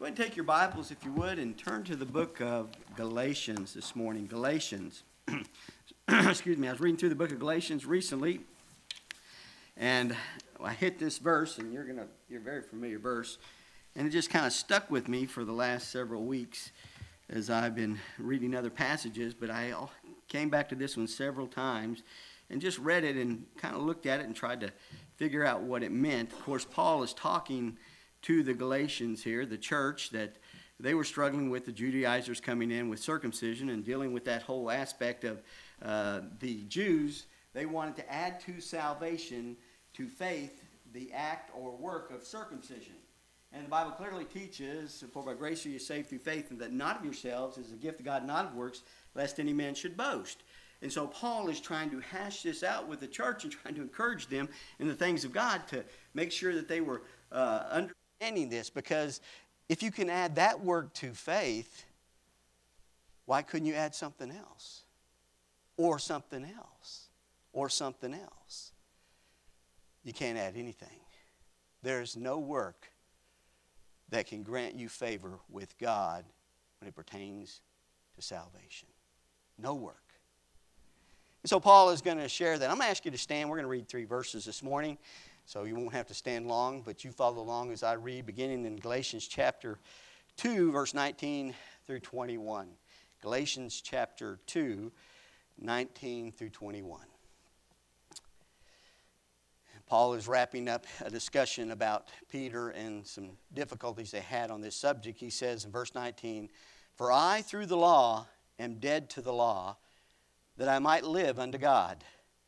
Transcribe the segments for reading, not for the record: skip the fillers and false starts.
ahead and take your Bibles, if you would, and turn to the book of Galatians this morning. Galatians. Excuse me. I was reading through the book of Galatians recently, and I hit this verse, and you're a very familiar verse, and it just kind of stuck with me for the last several weeks as I've been reading other passages. But I came back to this one several times and just read it and kind of looked at it and tried to figure out what it meant. Of course, Paul is talking to the Galatians here, the church, that they were struggling with the Judaizers coming in with circumcision and dealing with that whole aspect of the Jews. They wanted to add to salvation, to faith, the act or work of circumcision. And the Bible clearly teaches, for by grace are you saved through faith, and that not of yourselves is a gift of God, not of works, lest any man should boast. And so Paul is trying to hash this out with the church and trying to encourage them in the things of God to make sure that they were understanding this, because if you can add that word to faith, why couldn't you add something else? Or something else? Or something else? You can't add anything. There's no work that can grant you favor with God when it pertains to salvation. No work. And so Paul is going to share that. I'm going to ask you to stand. We're going to read 3 verses this morning, so you won't have to stand long, but you follow along as I read, beginning in Galatians chapter 2, verse 19 through 21. Galatians chapter 2, 19 through 21. Paul is wrapping up a discussion about Peter and some difficulties they had on this subject. He says in verse 19, "For I, through the law, am dead to the law, that I might live unto God.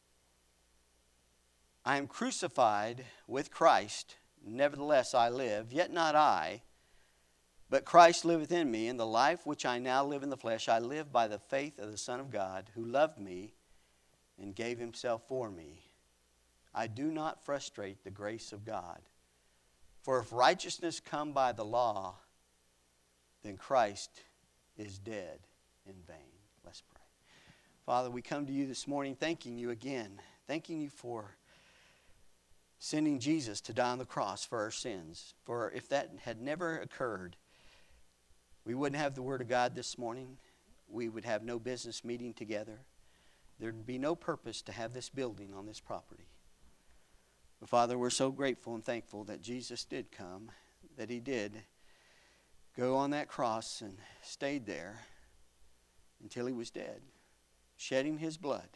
I am crucified with Christ, nevertheless I live, yet not I, but Christ liveth in me, and the life which I now live in the flesh, I live by the faith of the Son of God, who loved me and gave himself for me. I do not frustrate the grace of God. For if righteousness come by the law, then Christ is dead in vain." Let's pray. Father, we come to you this morning thanking you again, thanking you for sending Jesus to die on the cross for our sins. For if that had never occurred, we wouldn't have the Word of God this morning. We would have no business meeting together. There'd be no purpose to have this building on this property. But Father, we're so grateful and thankful that Jesus did come, that he did go on that cross and stayed there until he was dead, shedding his blood,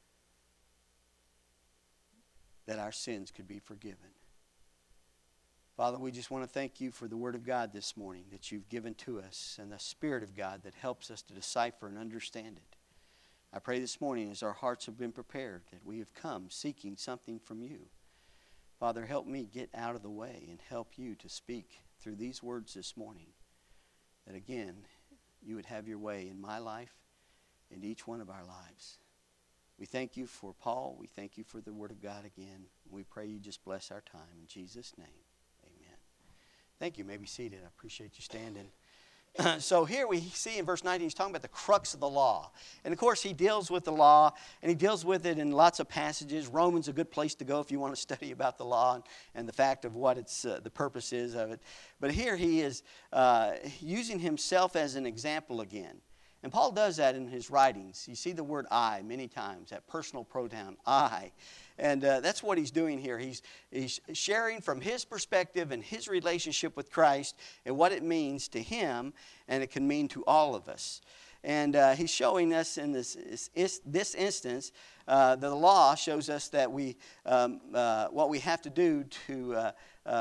that our sins could be forgiven. Father, we just want to thank you for the Word of God this morning that you've given to us, and the Spirit of God that helps us to decipher and understand it. I pray this morning, as our hearts have been prepared, that we have come seeking something from you. Father, help me get out of the way and help you to speak through these words this morning, that again, you would have your way in my life and each one of our lives. We thank you for Paul. We thank you for the Word of God again. We pray you just bless our time. In Jesus' name, amen. Thank you. You may be seated. I appreciate you standing. So here we see in verse 19, he's talking about the crux of the law. And of course, he deals with the law, and he deals with it in lots of passages. Romans is a good place to go if you want to study about the law and the fact of what it's the purpose is of it. But here he is using himself as an example again. And Paul does that in his writings. You see the word I many times, that personal pronoun, I. And that's what he's doing here. He's sharing from his perspective and his relationship with Christ and what it means to him, and it can mean to all of us. And he's showing us in this instance, the law shows us that what we have to do to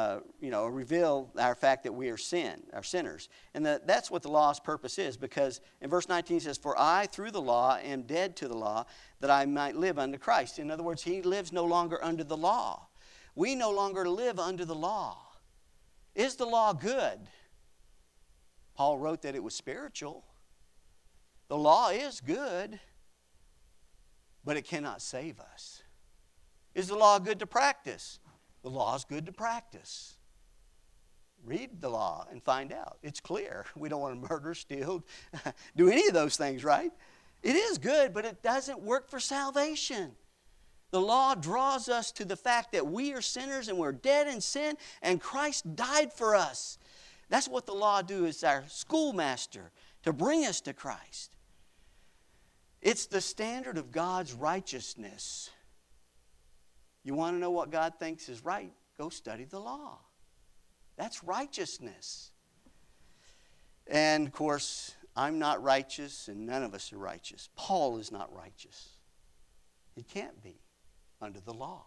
reveal our fact that we are sinners. And that's what the law's purpose is, because in verse 19 it says, "For I, through the law, am dead to the law, that I might live unto Christ." In other words, he lives no longer under the law. We no longer live under the law. Is the law good? Paul wrote that it was spiritual. The law is good, but it cannot save us. Is the law good to practice? The law is good to practice. Read the law and find out. It's clear. We don't want to murder, steal, do any of those things, right? It is good, but it doesn't work for salvation. The law draws us to the fact that we are sinners and we're dead in sin, and Christ died for us. That's what the law do. It's our schoolmaster to bring us to Christ. It's the standard of God's righteousness. You want to know what God thinks is right? Go study the law. That's righteousness. And, of course, I'm not righteous, and none of us are righteous. Paul is not righteous. He can't be under the law.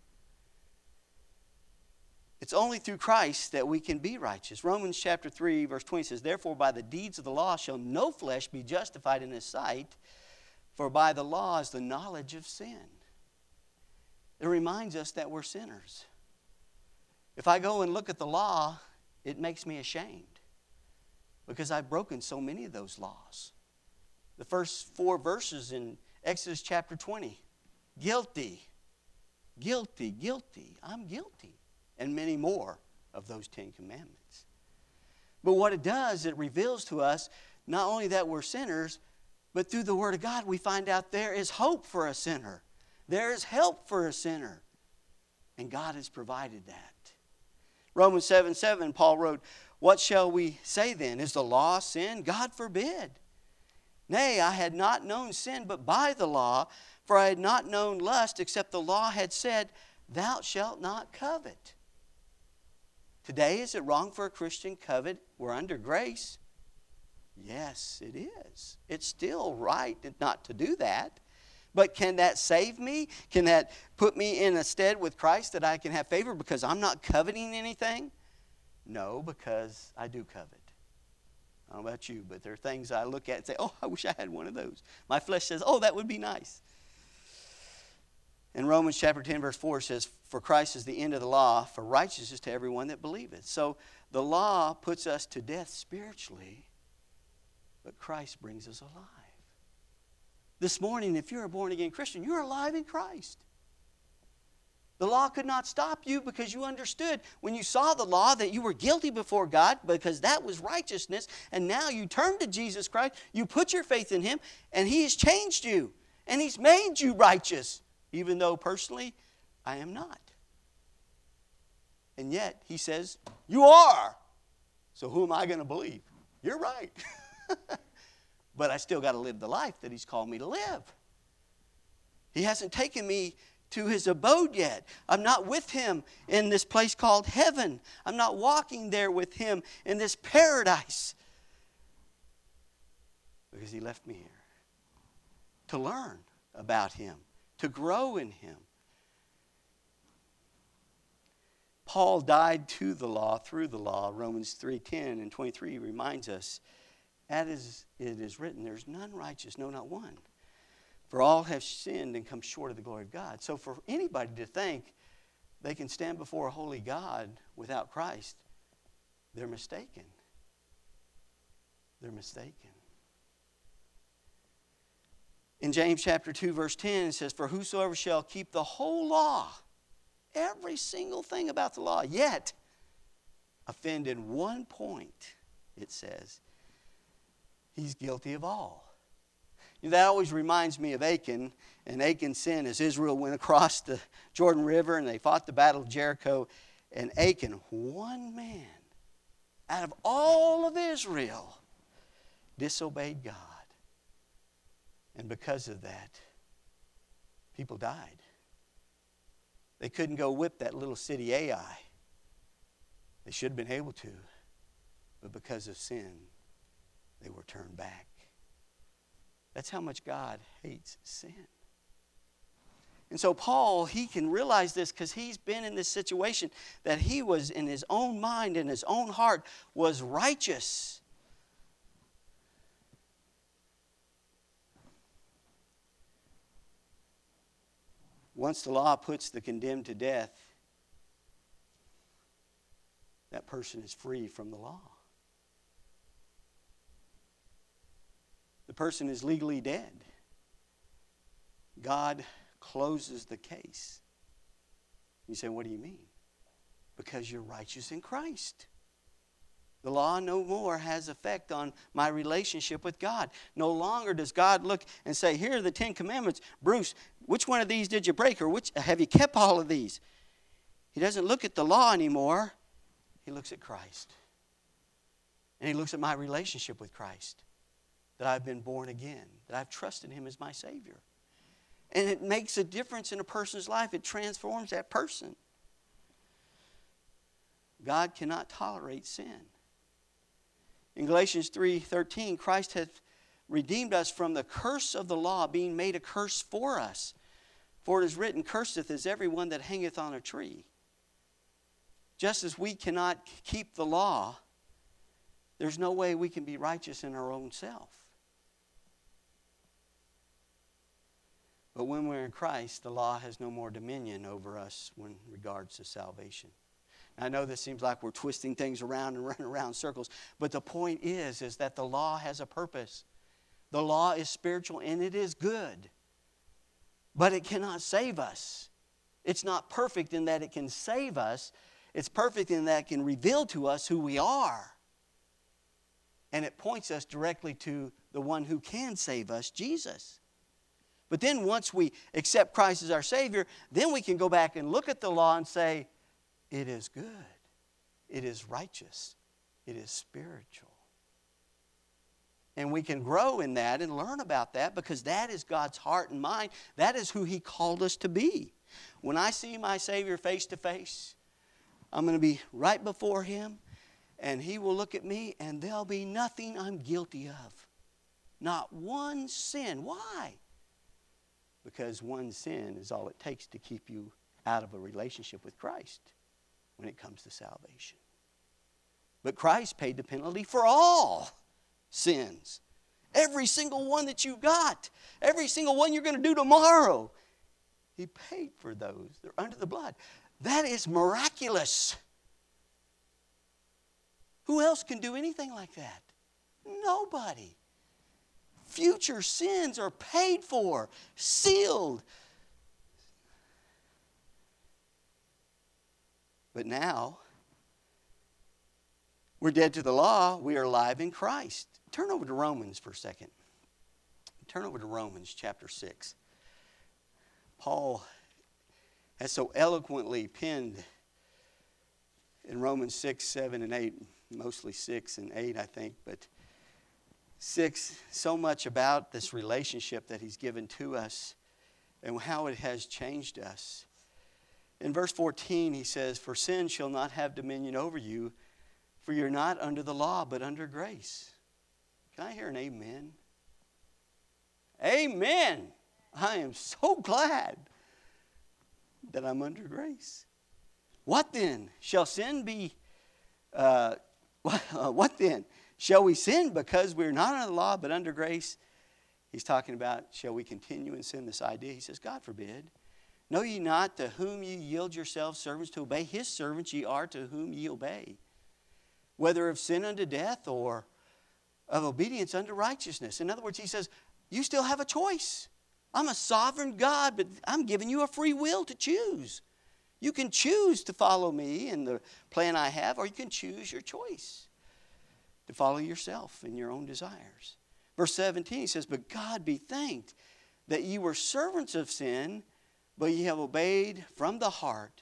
It's only through Christ that we can be righteous. Romans chapter 3, verse 20 says, "Therefore by the deeds of the law shall no flesh be justified in his sight, for by the law is the knowledge of sin." It reminds us that we're sinners. If I go and look at the law, it makes me ashamed because I've broken so many of those laws. The first 4 verses in Exodus chapter 20, guilty, guilty, guilty, I'm guilty, and many more of those 10 commandments. But what it does, it reveals to us not only that we're sinners, but through the Word of God we find out there is hope for a sinner. There is help for a sinner. And God has provided that. Romans 7:7, Paul wrote, "What shall we say then? Is the law sin? God forbid. Nay, I had not known sin but by the law, for I had not known lust except the law had said, Thou shalt not covet." Today, is it wrong for a Christian to covet? We're under grace. Yes, it is. It's still right not to do that. But can that save me? Can that put me in a stead with Christ that I can have favor because I'm not coveting anything? No, because I do covet. I don't know about you, but there are things I look at and say, oh, I wish I had one of those. My flesh says, oh, that would be nice. In Romans chapter 10, verse 4 says, "For Christ is the end of the law, for righteousness to everyone that believeth." So the law puts us to death spiritually, but Christ brings us alive. This morning, if you're a born-again Christian, you're alive in Christ. The law could not stop you because you understood when you saw the law that you were guilty before God because that was righteousness. And now you turn to Jesus Christ, you put your faith in Him, and He has changed you. And He's made you righteous, even though personally, I am not. And yet, He says, you are. So who am I going to believe? You're right. But I still got to live the life that He's called me to live. He hasn't taken me to His abode yet. I'm not with Him in this place called heaven. I'm not walking there with Him in this paradise. Because He left me here to learn about Him, to grow in Him. Paul died to the law, through the law. Romans 3:10 and 23 reminds us, as it is written, there's none righteous, no, not one. For all have sinned and come short of the glory of God. So for anybody to think they can stand before a holy God without Christ, they're mistaken. They're mistaken. In James chapter 2, verse 10, it says, "For whosoever shall keep the whole law," every single thing about the law, yet offend in one point, it says, he's guilty of all. You know, that always reminds me of Achan and Achan's sin as Israel went across the Jordan River and they fought the battle of Jericho. And Achan, one man out of all of Israel, disobeyed God. And because of that, people died. They couldn't go whip that little city Ai. They should have been able to, but because of sin, they were turned back. That's how much God hates sin. And so Paul, he can realize this because he's been in this situation that he was in his own mind, in his own heart, was righteous. Once the law puts the condemned to death, that person is free from the law. The person is legally dead. God closes the case. You say, what do you mean? Because you're righteous in Christ. The law no more has effect on my relationship with God. No longer does God look and say, here are the 10 commandments. Bruce, which one of these did you break? Or which have you kept all of these? He doesn't look at the law anymore. He looks at Christ. And he looks at my relationship with Christ, that I've been born again, that I've trusted him as my Savior. And it makes a difference in a person's life. It transforms that person. God cannot tolerate sin. In Galatians 3:13, Christ hath redeemed us from the curse of the law, being made a curse for us. For it is written, curseth is everyone that hangeth on a tree. Just as we cannot keep the law, there's no way we can be righteous in our own self. But when we're in Christ, the law has no more dominion over us in regards to salvation. I know this seems like we're twisting things around and running around in circles, but the point is that the law has a purpose. The law is spiritual and it is good, but it cannot save us. It's not perfect in that it can save us. It's perfect in that it can reveal to us who we are. And it points us directly to the one who can save us, Jesus. But then once we accept Christ as our Savior, then we can go back and look at the law and say, it is good. It is righteous. It is spiritual. And we can grow in that and learn about that because that is God's heart and mind. That is who He called us to be. When I see my Savior face to face, I'm going to be right before Him, and He will look at me, and there'll be nothing I'm guilty of. Not one sin. Why? Because one sin is all it takes to keep you out of a relationship with Christ when it comes to salvation. But Christ paid the penalty for all sins. Every single one that you've got. Every single one you're going to do tomorrow. He paid for those. They're under the blood. That is miraculous. Who else can do anything like that? Nobody. Future sins are paid for, sealed. But now, we're dead to the law. We are alive in Christ. Turn over to Romans for a second. Turn over to Romans chapter 6. Paul has so eloquently penned in Romans 6, 7, and 8, mostly 6 and 8, I think, but 6, so much about this relationship that He's given to us and how it has changed us. In verse 14, he says, for sin shall not have dominion over you, for you're not under the law, but under grace. Can I hear an amen? Amen. I am so glad that I'm under grace. What then? Shall sin be, what then? Shall we sin because we're not under the law, but under grace? He's talking about, shall we continue in sin? This idea. He says, God forbid. Know ye not to whom ye yield yourselves servants to obey? His servants ye are to whom ye obey. Whether of sin unto death or of obedience unto righteousness. In other words, he says, you still have a choice. I'm a sovereign God, but I'm giving you a free will to choose. You can choose to follow me and the plan I have, or you can choose your choice to follow yourself and your own desires. Verse 17, he says, but God be thanked that ye were servants of sin, but ye have obeyed from the heart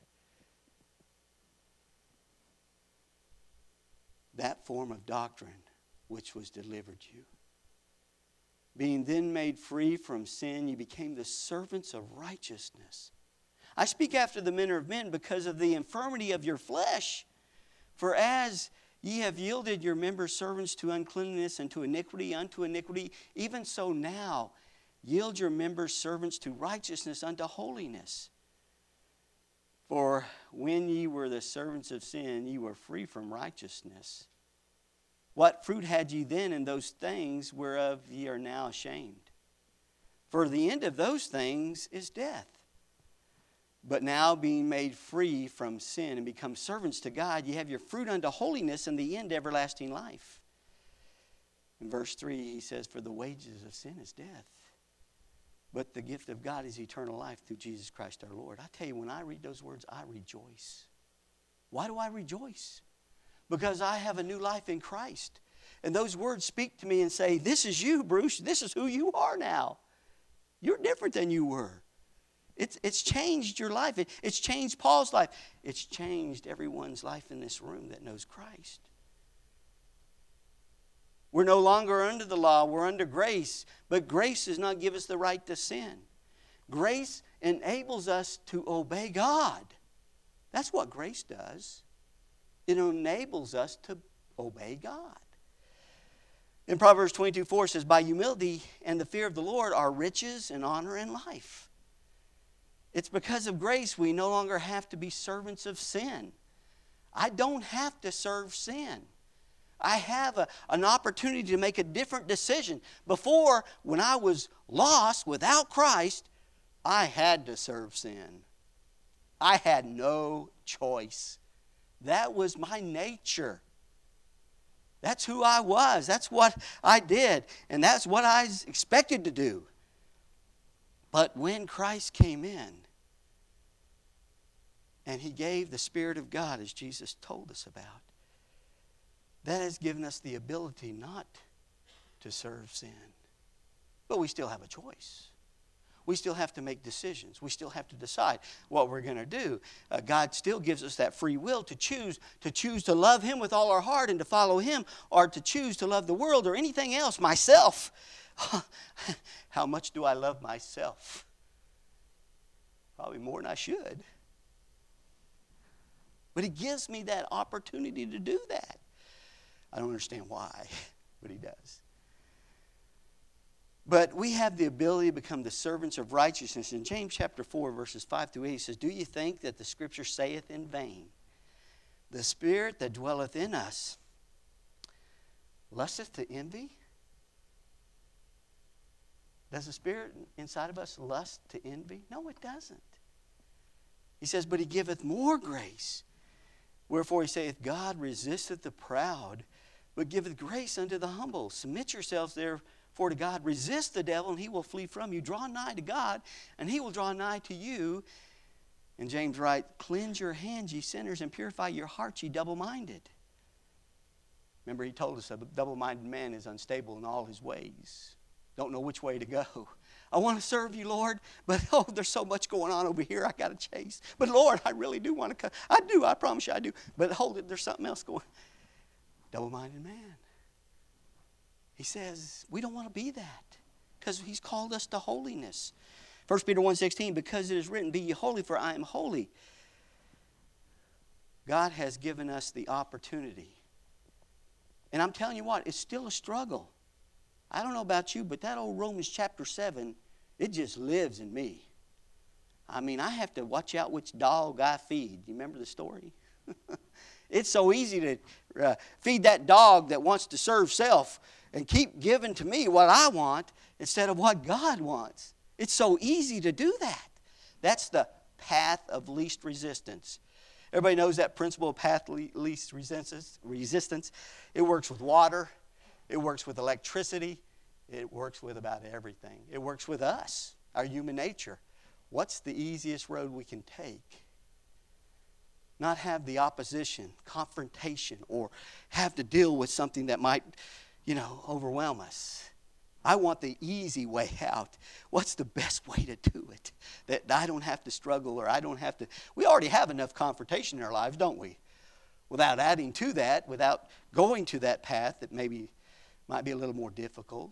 that form of doctrine which was delivered you. Being then made free from sin, ye became the servants of righteousness. I speak after the manner of men because of the infirmity of your flesh. For as ye have yielded your members servants to uncleanness and to iniquity unto iniquity, even so now yield your members servants to righteousness unto holiness. For when ye were the servants of sin, ye were free from righteousness. What fruit had ye then in those things whereof ye are now ashamed? For the end of those things is death. But now being made free from sin and become servants to God, ye have your fruit unto holiness and the end everlasting life. In verse 3 he says, for the wages of sin is death, but the gift of God is eternal life through Jesus Christ our Lord. I tell you, when I read those words, I rejoice. Why do I rejoice? Because I have a new life in Christ. And those words speak to me and say, this is you, Bruce. This is who you are now. You're different than you were. It's changed your life. It's changed Paul's life. It's changed everyone's life in this room that knows Christ. We're no longer under the law. We're under grace. But grace does not give us the right to sin. Grace enables us to obey God. That's what grace does. It enables us to obey God. In Proverbs 22:4 says, by humility and the fear of the Lord are riches and honor and life. It's because of grace we no longer have to be servants of sin. I don't have to serve sin. I have an opportunity to make a different decision. Before, when I was lost without Christ, I had to serve sin. I had no choice. That was my nature. That's who I was. That's what I did. And that's what I expected to do. But when Christ came in, and He gave the Spirit of God, as Jesus told us about, that has given us the ability not to serve sin. But we still have a choice. We still have to make decisions. We still have to decide what we're going to do. God still gives us that free will to choose to love Him with all our heart and to follow Him, or to choose to love the world or anything else, myself. How much do I love myself? Probably more than I should. But He gives me that opportunity to do that. I don't understand why, but He does. But we have the ability to become the servants of righteousness. In James chapter 4, verses 5 through 8, he says, do you think that the Scripture saith in vain, the Spirit that dwelleth in us lusteth to envy? Does the Spirit inside of us lust to envy? No, it doesn't. He says, but He giveth more grace. Wherefore He saith, God resisteth the proud, but giveth grace unto the humble. Submit yourselves therefore to God. Resist the devil, and he will flee from you. Draw nigh to God, and He will draw nigh to you. And James writes, cleanse your hands, ye sinners, and purify your hearts, ye double-minded. Remember, he told us a double-minded man is unstable in all his ways. Don't know which way to go. I want to serve you, Lord, but there's so much going on over here I got to chase. But Lord, I really do want to come. I do, I promise you I do. But hold it, there's something else going. Double-minded man. He says, we don't want to be that because He's called us to holiness. 1 Peter 1:16, because it is written, be ye holy, for I am holy. God has given us the opportunity. And I'm telling you what, it's still a struggle. I don't know about you, but that old Romans chapter 7, it just lives in me. I mean, I have to watch out which dog I feed. You remember the story? It's so easy to feed that dog that wants to serve self and keep giving to me what I want instead of what God wants. It's so easy to do that. That's the path of least resistance. Everybody knows that principle of path of least resistance. It works with water. It works with electricity. It works with about everything. It works with us, our human nature. What's the easiest road we can take? Not have the opposition, confrontation, or have to deal with something that might, overwhelm us. I want the easy way out. What's the best way to do it? That I don't have to struggle, or I don't have to. We already have enough confrontation in our lives, don't we? Without adding to that, without going to that path that maybe might be a little more difficult.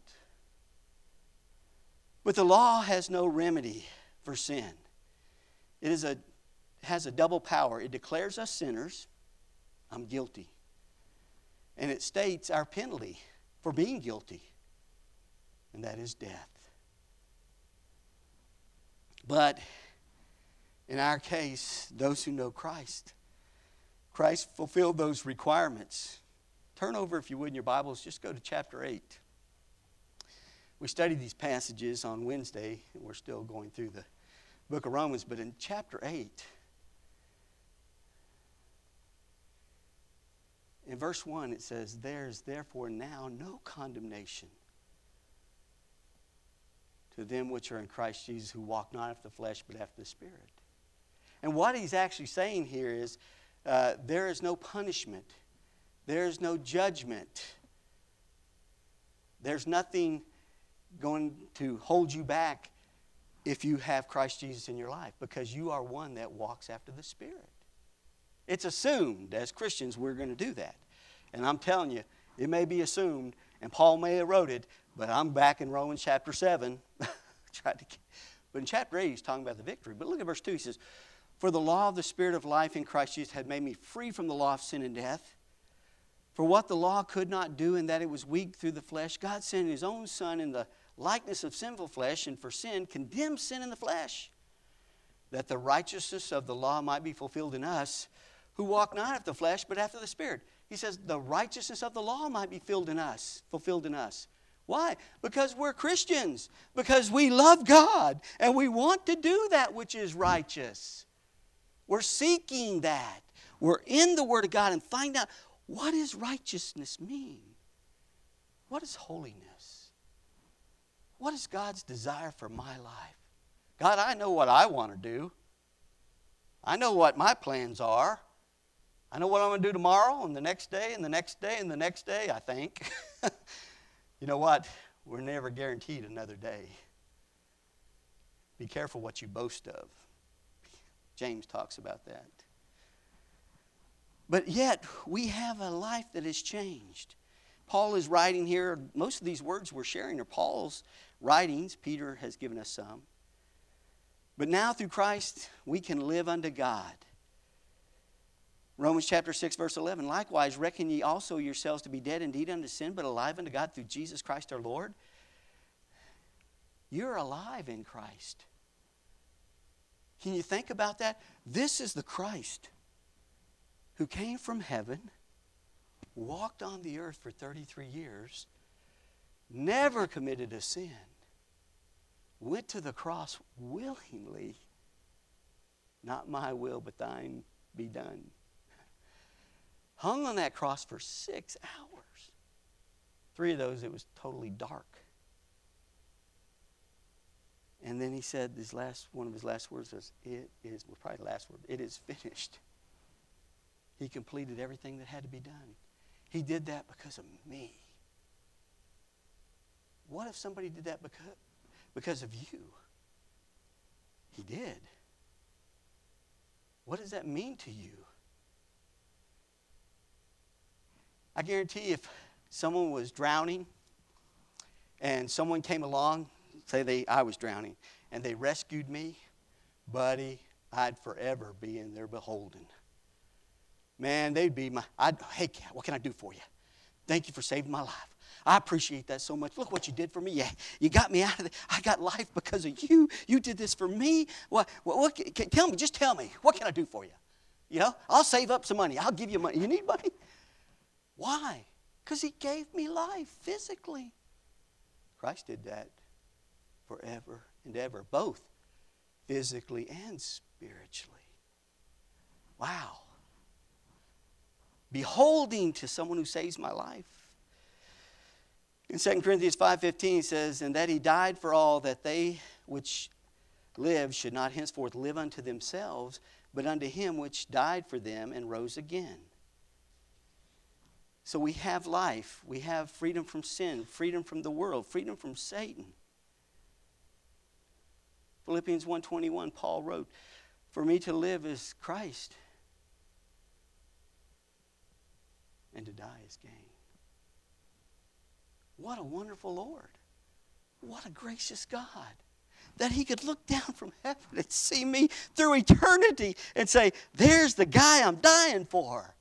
But the law has no remedy for sin. It has a double power. It declares us sinners. I'm guilty. And it states our penalty for being guilty. And that is death. But in our case, those who know Christ fulfilled those requirements. Turn over, if you would, in your Bibles. Just go to chapter 8. We studied these passages on Wednesday, and we're still going through the book of Romans. But in chapter 8, in verse 1, it says, there is therefore now no condemnation to them which are in Christ Jesus, who walk not after the flesh, but after the Spirit. And what he's actually saying here is, there is no punishment. There is no judgment. There's nothing going to hold you back if you have Christ Jesus in your life, because you are one that walks after the Spirit. It's assumed as Christians we're going to do that. And I'm telling you, it may be assumed And Paul may have wrote it, but I'm back in Romans chapter 7. But in chapter 8, he's talking about the victory. But look at verse 2. He says, for the law of the Spirit of life in Christ Jesus had made me free from the law of sin and death. For what the law could not do, in that it was weak through the flesh, God sent his own Son in the likeness of sinful flesh, and for sin, condemned sin in the flesh, that the righteousness of the law might be fulfilled in us, who walk not after the flesh, but after the Spirit. He says the righteousness of the law might be fulfilled in us. Why? Because we're Christians. Because we love God, and we want to do that which is righteous. We're seeking that. We're in the Word of God and find out, what does righteousness mean? What is holiness? What is God's desire for my life? God, I know what I want to do. I know what my plans are. I know what I'm going to do tomorrow and the next day and the next day and the next day, I think. You know what? We're never guaranteed another day. Be careful what you boast of. James talks about that. But yet, we have a life that has changed. Paul is writing here. Most of these words we're sharing are Paul's writings. Peter has given us some. But now through Christ, we can live unto God. Romans chapter 6, verse 11. Likewise, reckon ye also yourselves to be dead indeed unto sin, but alive unto God through Jesus Christ our Lord. You're alive in Christ. Can you think about that? This is the Christ who came from heaven, walked on the earth for 33 years, never committed a sin, went to the cross willingly. Not my will, but thine be done. Hung on that cross for 6 hours. 3 of those, it was totally dark. And then he said one of his last words was, probably the last word, it is finished. He completed everything that had to be done. He did that because of me. What if somebody did that because of you? He did. What does that mean to you? I guarantee if someone was drowning and someone came along, say I was drowning, and they rescued me, buddy, I'd forever be in their beholden. Man, they'd be hey, cat, what can I do for you? Thank you for saving my life. I appreciate that so much. Look what you did for me. Yeah, you got me out of it. I got life because of you. You did this for me. Tell me, just tell me. What can I do for you? You know, I'll save up some money. I'll give you money. You need money? Why? Because he gave me life physically. Christ did that forever and ever, both physically and spiritually. Wow. Beholding to someone who saves my life. In 2 Corinthians 5:15 he says, and that he died for all, that they which live should not henceforth live unto themselves, but unto him which died for them and rose again. So we have life. We have freedom from sin, freedom from the world, freedom from Satan. Philippians 1:21, Paul wrote, for me to live is Christ, and to die is gain. What a wonderful Lord. What a gracious God. That he could look down from heaven and see me through eternity and say, there's the guy I'm dying for.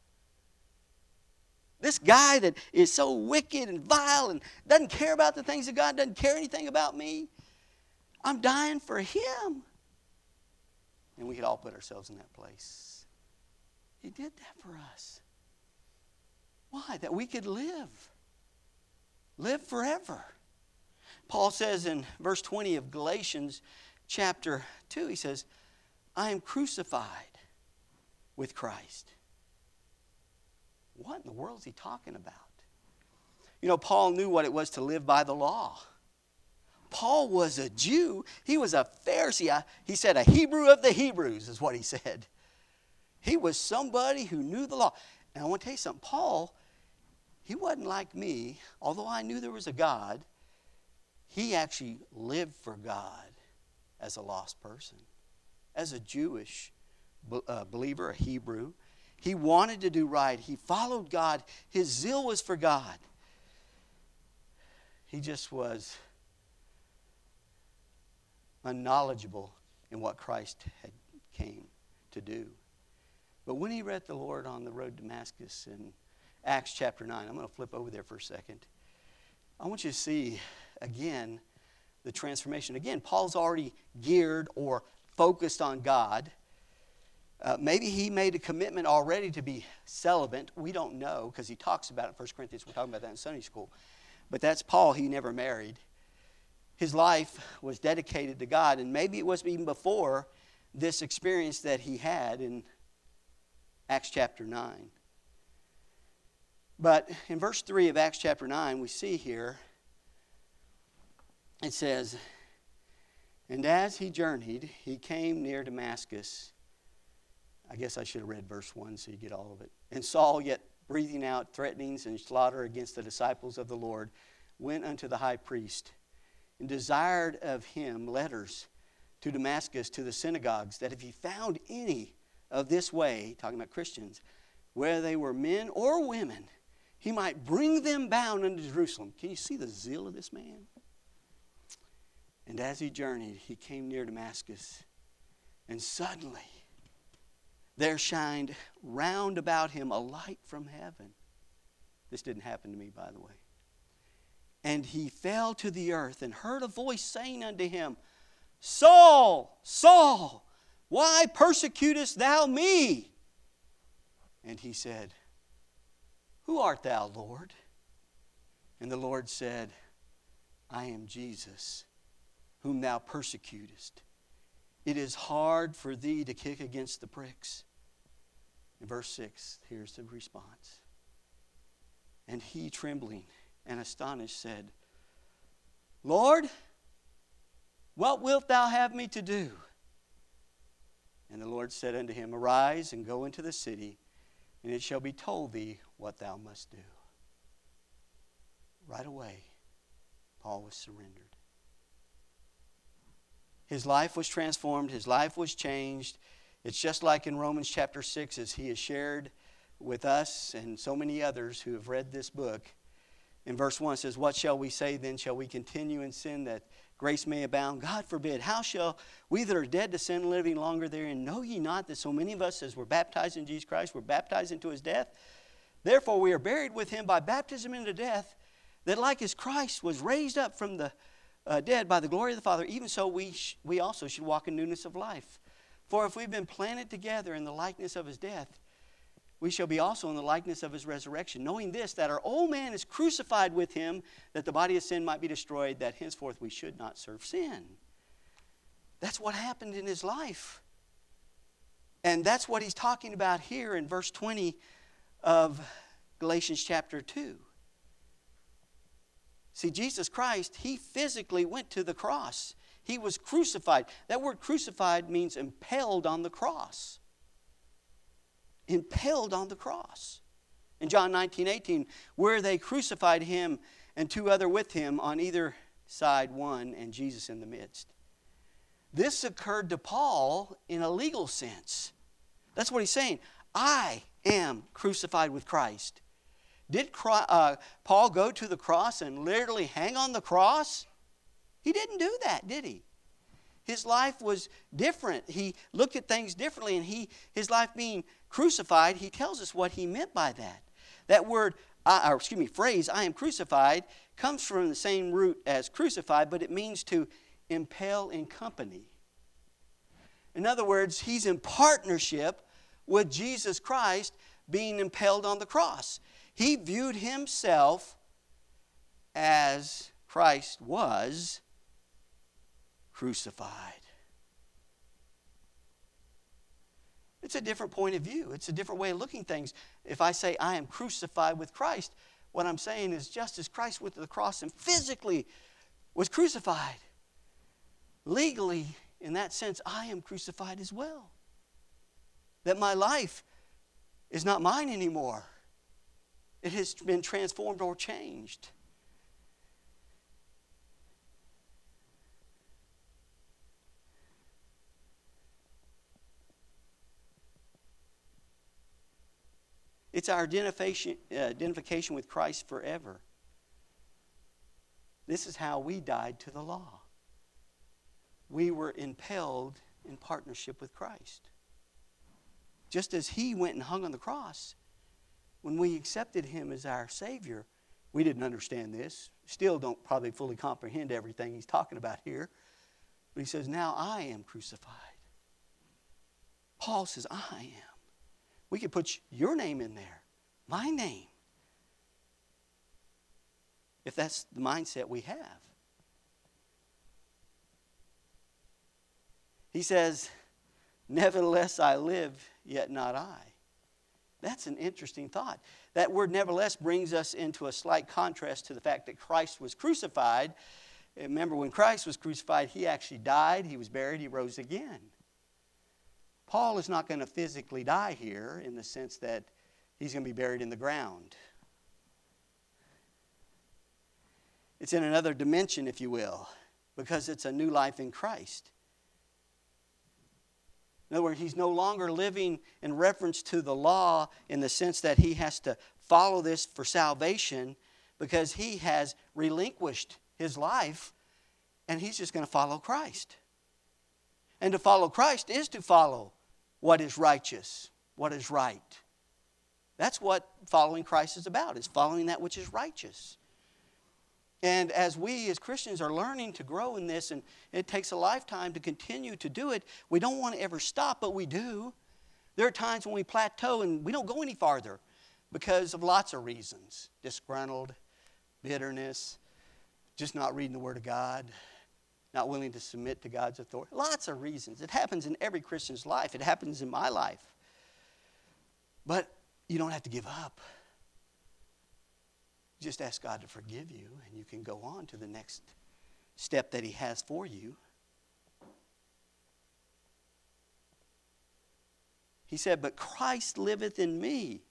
This guy that is so wicked and vile and doesn't care about the things of God, doesn't care anything about me. I'm dying for him. And we could all put ourselves in that place. He did that for us. Why? That we could live. Live forever. Paul says in verse 20 of Galatians chapter 2, he says, I am crucified with Christ. What in the world is he talking about? You know, Paul knew what it was to live by the law. Paul was a Jew. He was a Pharisee. He said a Hebrew of the Hebrews is what he said. He was somebody who knew the law. And I want to tell you something. Paul, he wasn't like me. Although I knew there was a God, he actually lived for God as a lost person. As a Jewish believer, a Hebrew. He wanted to do right. He followed God. His zeal was for God. He just was unknowledgeable in what Christ had came to do. But when he met the Lord on the road to Damascus in Acts chapter 9, I'm going to flip over there for a second. I want you to see, again, the transformation. Again, Paul's already geared or focused on God. Maybe he made a commitment already to be celibate. We don't know, because he talks about it in 1 Corinthians. We're talking about that in Sunday school. But that's Paul. He never married. His life was dedicated to God. And maybe it was even before this experience that he had in Acts chapter 9. But in verse 3 of Acts chapter 9, we see here, it says, "And as he journeyed, he came near Damascus." I guess I should have read verse 1 so you get all of it. "And Saul, yet breathing out threatenings and slaughter against the disciples of the Lord, went unto the high priest, and desired of him letters to Damascus, to the synagogues, that if he found any of this way," talking about Christians, "where they were men or women, he might bring them bound unto Jerusalem." Can you see the zeal of this man? "And as he journeyed, he came near Damascus, and suddenly there shined round about him a light from heaven." This didn't happen to me, by the way. "And he fell to the earth, and heard a voice saying unto him, Saul, Saul, why persecutest thou me? And he said, Who art thou, Lord? And the Lord said, I am Jesus, whom thou persecutest. It is hard for thee to kick against the pricks." In verse 6, here's the response. "And he, trembling and astonished, said, Lord, what wilt thou have me to do? And the Lord said unto him, Arise and go into the city, and it shall be told thee what thou must do." Right away, Paul was surrendered. His life was transformed. His life was changed. It's just like in Romans chapter 6, as he has shared with us and so many others who have read this book. In verse 1 it says, "What shall we say then? Shall we continue in sin that grace may abound? God forbid. How shall we that are dead to sin live any longer therein? Know ye not that so many of us as were baptized in Jesus Christ were baptized into his death? Therefore we are buried with him by baptism into death, that like as Christ was raised up from the dead by the glory of the Father, even so we also should walk in newness of life. For if we've been planted together in the likeness of his death, we shall be also in the likeness of his resurrection, knowing this, that our old man is crucified with him, that the body of sin might be destroyed, that henceforth we should not serve sin." That's what happened in his life. And that's what he's talking about here in verse 20 of Galatians chapter 2. See, Jesus Christ, he physically went to the cross. He was crucified. That word crucified means impaled on the cross. Impaled on the cross. In John 19:18, where they crucified him and two other with him, on either side one, and Jesus in the midst. This occurred to Paul in a legal sense. That's what he's saying. I am crucified with Christ. Did Paul go to the cross and literally hang on the cross? He didn't do that, did he? His life was different. He looked at things differently, and his life being crucified, he tells us what he meant by that. That word, phrase, "I am crucified," comes from the same root as crucified, but it means to impale in company. In other words, he's in partnership with Jesus Christ being impaled on the cross. He viewed himself as Christ was crucified. It's a different point of view. It's a different way of looking at things. If I say I am crucified with Christ, what I'm saying is just as Christ went to the cross and physically was crucified, legally, in that sense, I am crucified as well. That my life is not mine anymore. It has been transformed or changed. It's our identification with Christ forever. This is how we died to the law. We were impelled in partnership with Christ. Just as He went and hung on the cross, when we accepted Him as our Savior, we didn't understand this. Still don't probably fully comprehend everything He's talking about here. But He says, now I am crucified. Paul says, I am. We could put your name in there, my name, if that's the mindset we have. He says, nevertheless I live, yet not I. That's an interesting thought. That word nevertheless brings us into a slight contrast to the fact that Christ was crucified. Remember, when Christ was crucified, He actually died, He was buried, He rose again. Paul is not going to physically die here in the sense that he's going to be buried in the ground. It's in another dimension, if you will, because it's a new life in Christ. In other words, he's no longer living in reference to the law in the sense that he has to follow this for salvation, because he has relinquished his life and he's just going to follow Christ. And to follow Christ is to follow what is righteous, what is right. That's what following Christ is about, is following that which is righteous. And as we as Christians are learning to grow in this, and it takes a lifetime to continue to do it, we don't want to ever stop, but we do. There are times when we plateau and we don't go any farther because of lots of reasons. Disgruntled, bitterness, just not reading the Word of God, not willing to submit to God's authority. Lots of reasons. It happens in every Christian's life. It happens in my life. But you don't have to give up. Just ask God to forgive you, and you can go on to the next step that He has for you. He said, but Christ liveth in me.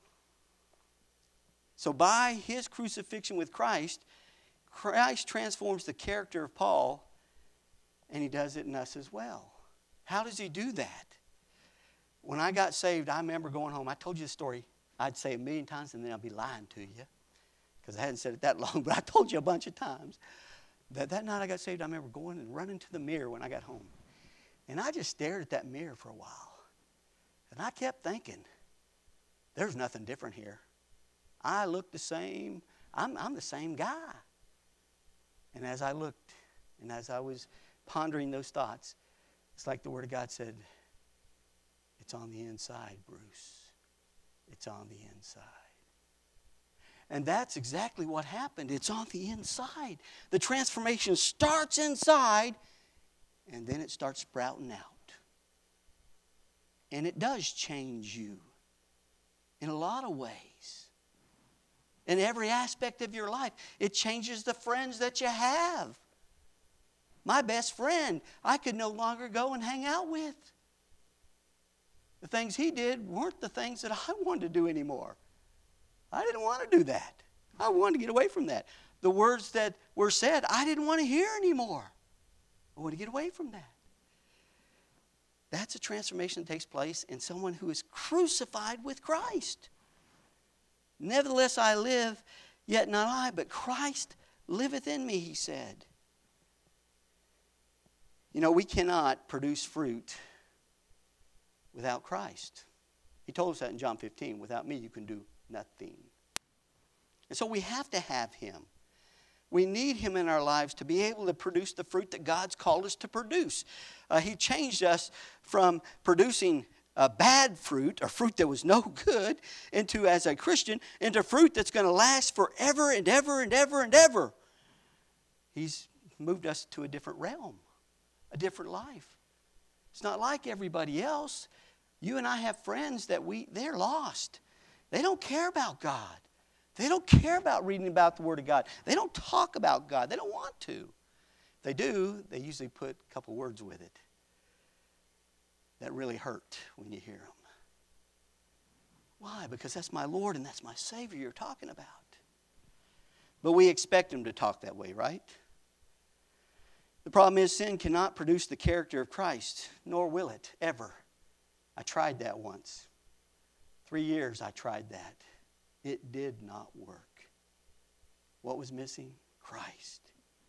So by His crucifixion with Christ, Christ transforms the character of Paul, and He does it in us as well. How does He do that? When I got saved, I remember going home. I told you the story. I'd say it 1,000,000 times, and then I'll be lying to you, because I hadn't said it that long, but I told you a bunch of times. That night I got saved, I remember going and running to the mirror when I got home. And I just stared at that mirror for a while. And I kept thinking, there's nothing different here. I look the same. I'm the same guy. And as I looked, and as I was pondering those thoughts, it's like the Word of God said, it's on the inside, Bruce. It's on the inside. And that's exactly what happened. It's on the inside. The transformation starts inside, and then it starts sprouting out. And it does change you in a lot of ways. In every aspect of your life. It changes the friends that you have. My best friend, I could no longer go and hang out with. The things he did weren't the things that I wanted to do anymore. I didn't want to do that. I wanted to get away from that. The words that were said, I didn't want to hear anymore. I want to get away from that. That's a transformation that takes place in someone who is crucified with Christ. Nevertheless I live, yet not I, but Christ liveth in me, he said. You know, we cannot produce fruit without Christ. He told us that in John 15. Without me, you can do nothing. And so we have to have Him. We need Him in our lives to be able to produce the fruit that God's called us to produce. He changed us from producing bad fruit, or fruit that was no good, into, as a Christian, into fruit that's going to last forever and ever and ever and ever. He's moved us to a different realm, a different life. It's not like everybody else. You and I have friends that they're lost. They don't care about God. They don't care about reading about the Word of God. They don't talk about God. They don't want to. If they do, they usually put a couple words with it that really hurt when you hear them. Why? Because that's my Lord and that's my Savior you're talking about. But we expect Him to talk that way, right? The problem is sin cannot produce the character of Christ, nor will it ever. I tried that once. 3 years I tried that. It did not work. What was missing? Christ.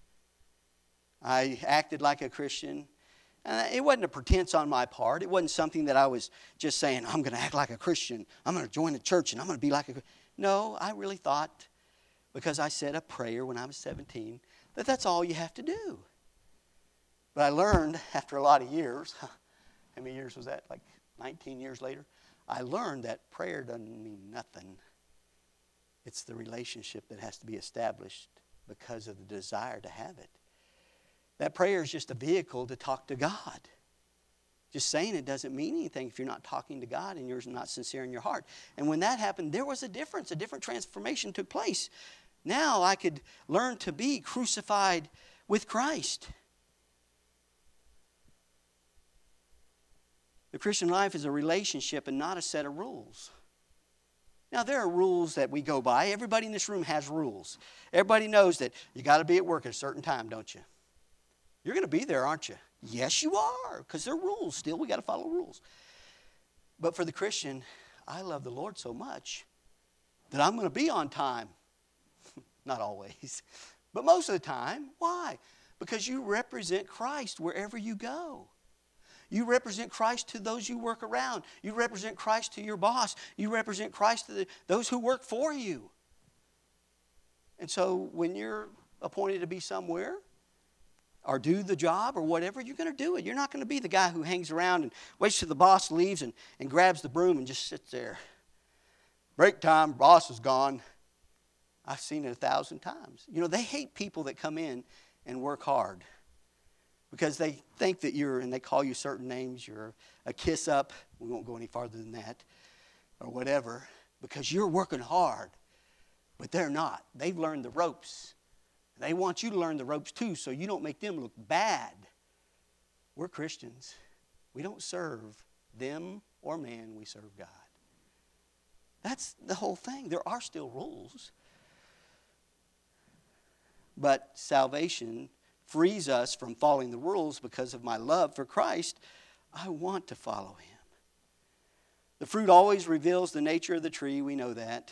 I acted like a Christian. It wasn't a pretense on my part. It wasn't something that I was just saying, I'm going to act like a Christian. I'm going to join the church and I'm going to be like a Christian. No, I really thought, because I said a prayer when I was 17, that that's all you have to do. But I learned after a lot of years, how many years was that? Like 19 years later? I learned that prayer doesn't mean nothing. It's the relationship that has to be established because of the desire to have it. That prayer is just a vehicle to talk to God. Just saying it doesn't mean anything if you're not talking to God and you're not sincere in your heart. And when that happened, there was a difference. A different transformation took place. Now I could learn to be crucified with Christ. The Christian life is a relationship and not a set of rules. Now, there are rules that we go by. Everybody in this room has rules. Everybody knows that you got to be at work at a certain time, don't you? You're going to be there, aren't you? Yes, you are, because they're rules still. We got to follow rules. But for the Christian, I love the Lord so much that I'm going to be on time. Not always, but most of the time. Why? Because you represent Christ wherever you go. You represent Christ to those you work around. You represent Christ to your boss. You represent Christ to those who work for you. And so when you're appointed to be somewhere or do the job or whatever, you're going to do it. You're not going to be the guy who hangs around and waits till the boss leaves and grabs the broom and just sits there. Break time, boss is gone. I've seen it 1,000 times. You know, they hate people that come in and work hard. Because they think that and they call you certain names, you're a kiss up, we won't go any farther than that, or whatever, because you're working hard. But they're not. They've learned the ropes. They want you to learn the ropes too, so you don't make them look bad. We're Christians. We don't serve them or man, we serve God. That's the whole thing. There are still rules. But salvation frees us from following the rules because of my love for Christ. I want to follow Him. The fruit always reveals the nature of the tree. We know that.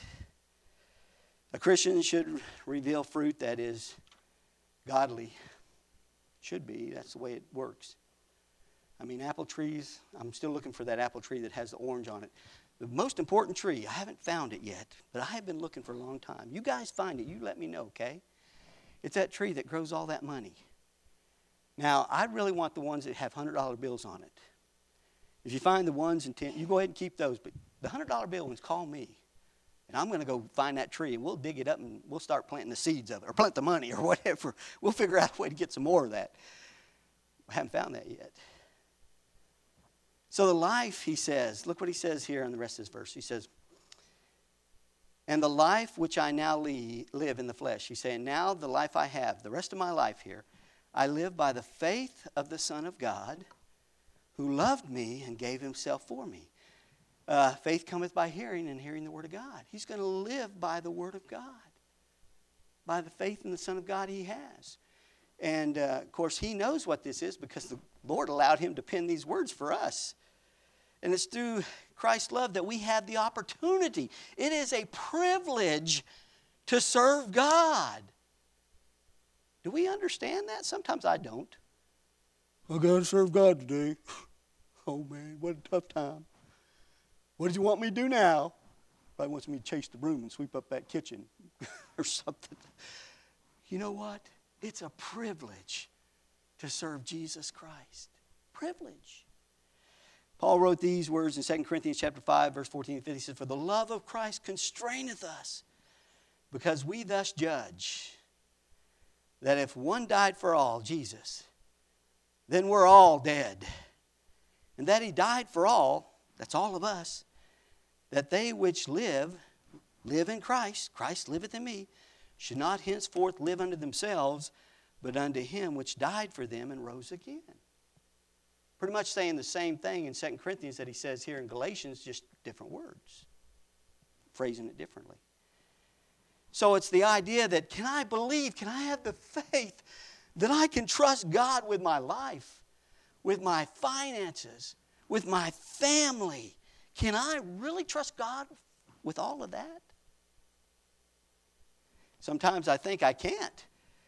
A Christian should reveal fruit that is godly. Should be. That's the way it works. I mean, apple trees, I'm still looking for that apple tree that has the orange on it. The most important tree, I haven't found it yet, but I have been looking for a long time. You guys find it. You let me know, okay? It's that tree that grows all that money. Now, I really want the ones that have $100 bills on it. If you find the ones in 10, you go ahead and keep those. But the $100 bill ones, call me. And I'm going to go find that tree, and we'll dig it up, and we'll start planting the seeds of it, or plant the money, or whatever. We'll figure out a way to get some more of that. I haven't found that yet. So the life, he says, look what he says here in the rest of this verse. He says, and the life which I now live in the flesh. He's saying, now the life I have, the rest of my life here, I live by the faith of the Son of God, who loved me and gave himself for me. Faith cometh by hearing, and hearing the Word of God. He's going to live by the Word of God, by the faith in the Son of God he has. And, of course, he knows what this is because the Lord allowed him to pen these words for us. And it's through Christ's love that we have the opportunity. It is a privilege to serve God. Do we understand that? Sometimes I don't. I got to serve God today. Oh, man, what a tough time. What does he want me to do now? Probably wants me to chase the broom and sweep up that kitchen or something. You know what? It's a privilege to serve Jesus Christ. Privilege. Paul wrote these words in 2 Corinthians chapter 5, verse 14 and 15. He says, for the love of Christ constraineth us, because we thus judge that if one died for all, Jesus, then we're all dead. And that he died for all, that's all of us, that they which live in Christ, Christ liveth in me, should not henceforth live unto themselves, but unto him which died for them and rose again. Pretty much saying the same thing in 2 Corinthians that he says here in Galatians, just different words, phrasing it differently. So it's the idea that can I have the faith that I can trust God with my life, with my finances, with my family? Can I really trust God with all of that? Sometimes I think I can't.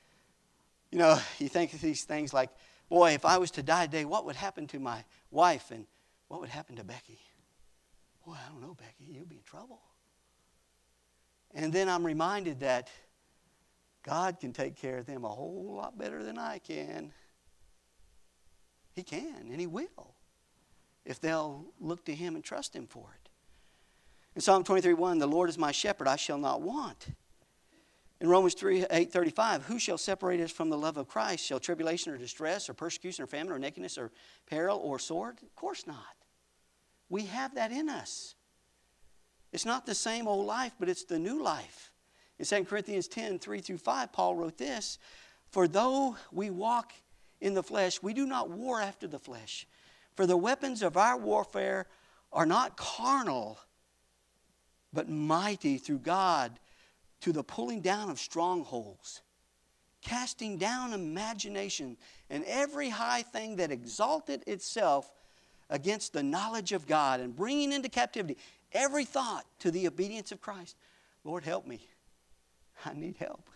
You know, you think of these things like, boy, if I was to die today, what would happen to my wife and what would happen to Becky? Boy, I don't know, Becky, you'll be in trouble. And then I'm reminded that God can take care of them a whole lot better than I can. He can, and He will, if they'll look to Him and trust Him for it. In Psalm 23:1, the Lord is my shepherd, I shall not want. In Romans 8:35, who shall separate us from the love of Christ? Shall tribulation or distress or persecution or famine or nakedness or peril or sword? Of course not. We have that in us. It's not the same old life, but it's the new life. In 2 Corinthians 10:3-5, Paul wrote this, for though we walk in the flesh, we do not war after the flesh. For the weapons of our warfare are not carnal, but mighty through God to the pulling down of strongholds, casting down imagination and every high thing that exalted itself against the knowledge of God, and bringing into captivity every thought to the obedience of Christ. Lord, help me. I need help.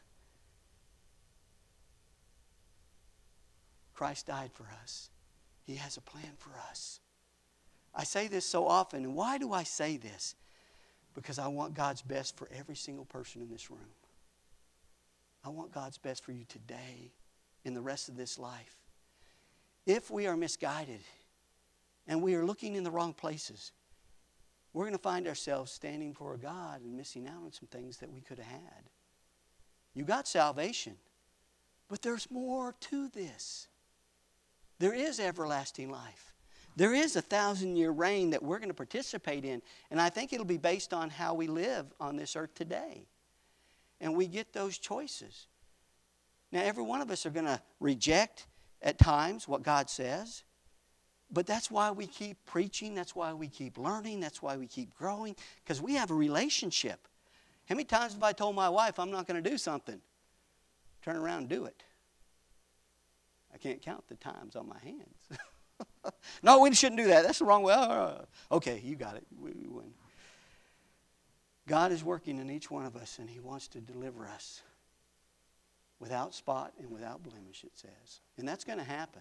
Christ died for us. He has a plan for us. I say this so often, and why do I say this? Because I want God's best for every single person in this room. I want God's best for you today and the rest of this life. If we are misguided and we are looking in the wrong places, we're going to find ourselves standing before God and missing out on some things that we could have had. You got salvation, but there's more to this. There is everlasting life. There is a 1,000-year reign that we're going to participate in, and I think it'll be based on how we live on this earth today. And we get those choices. Now, every one of us are going to reject at times what God says, but that's why we keep preaching, that's why we keep learning, that's why we keep growing, because we have a relationship. How many times have I told my wife I'm not going to do something? Turn around and do it. I can't count the times on my hands. No, we shouldn't do that. That's the wrong way. Okay, you got it. We win. God is working in each one of us, and He wants to deliver us without spot and without blemish, it says. And that's going to happen.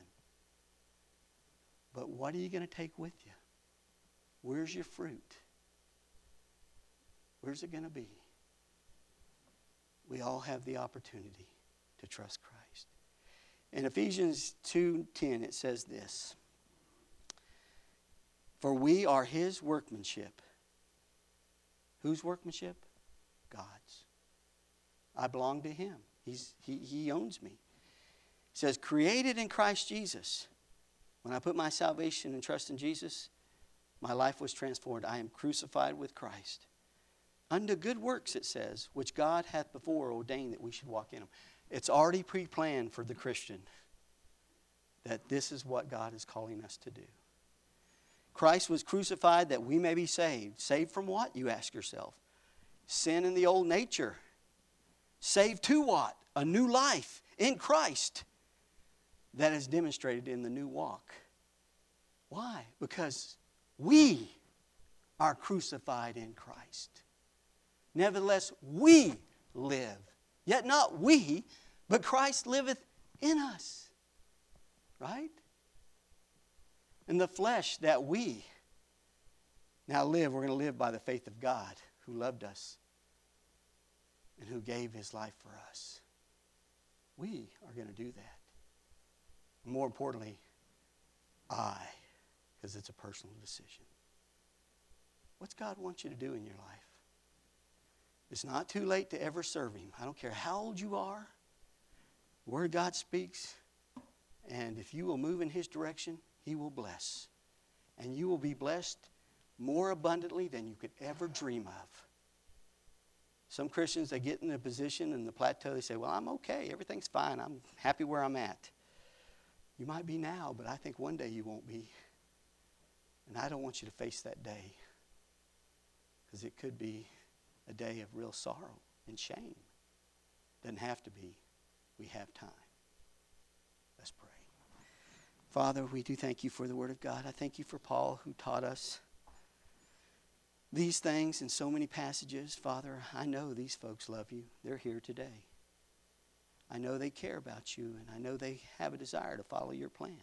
But what are you going to take with you? Where's your fruit? Where's it going to be? We all have the opportunity to trust Christ. In Ephesians 2:10, it says this, for we are His workmanship. Whose workmanship? God's. I belong to Him. He owns me. He says, created in Christ Jesus. When I put my salvation and trust in Jesus, my life was transformed. I am crucified with Christ. Unto good works, it says, which God hath before ordained that we should walk in them. It's already pre-planned for the Christian that this is what God is calling us to do. Christ was crucified that we may be saved. Saved from what, you ask yourself? Sin in the old nature. Saved to what? A new life in Christ that is demonstrated in the new walk. Why? Because we are crucified in Christ. Nevertheless, we live. Yet not we, but Christ liveth in us. Right? In the flesh that we now live, we're going to live by the faith of God who loved us and who gave His life for us. We are going to do that. More importantly, because it's a personal decision. What's God want you to do in your life? It's not too late to ever serve Him. I don't care how old you are. The Word of God speaks. And if you will move in His direction, He will bless. And you will be blessed more abundantly than you could ever dream of. Some Christians, they get in a position in the plateau, they say, well, I'm okay. Everything's fine. I'm happy where I'm at. You might be now, but I think one day you won't be. And I don't want you to face that day. Because it could be a day of real sorrow and shame. Doesn't have to be. We have time. Let's pray. Father, we do thank You for the Word of God. I thank You for Paul who taught us these things in so many passages. Father, I know these folks love You. They're here today. I know they care about you, and I know they have a desire to follow your plan.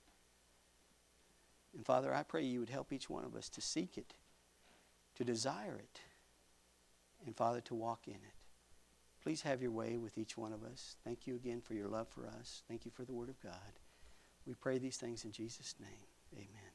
And Father, I pray you would help each one of us to seek it, to desire it, and Father, to walk in it. Please have your way with each one of us. Thank you again for your love for us. Thank you for the Word of God. We pray these things in Jesus' name. Amen.